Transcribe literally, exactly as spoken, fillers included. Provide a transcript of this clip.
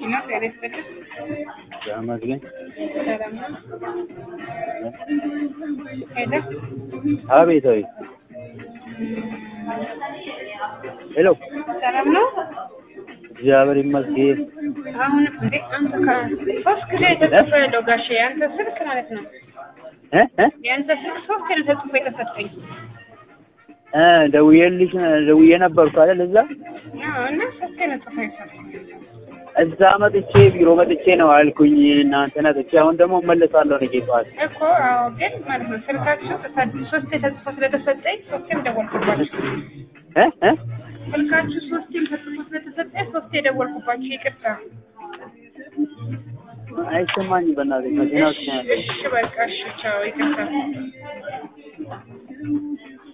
No, eres feliz. Ya más bien. Caramba. ¿Ella? አቤት አቤት ሄሎ ሰላም ነው እግዚአብሔር ይመስገን አሁን እንዴ አንተ ከሶስት ጊዜ ተጽፎ ያለው ጋሼ አንተ ስልክ ማለት ነው እ እ ያንተ ስልክ ሶስት ጊዜ ተጽፎ የተሰጠኝ እ ደውዬልሽ ደውዬ ነበርኩ አይደል እዛ አዎ እና ሶስት ጊዜ ተጽፎ የተሰጠኝ እዛ መጥቼ ቢሮ መጥቼ ነው አልኩኝ እናንተ ናችሁ አሁን ደግሞ መለሳለሁ ነው ጌታዋል እኮ አዎ ግን ማለት ነው ስልካችሁ ሶስት ጊዜ ተጽፎ ስለተሰጠኝ ሶስቴም ደወልኩባችሁ እ እ ስልካችሁ ሶስቴም ተጽፎ ስለተሰጠኝ ሶስቴ ደወልኩባችሁ ይቅርታ አይሰማኝ በእናትህ መኪናው እሺ በቃ እሺ ቻው ይቅርታ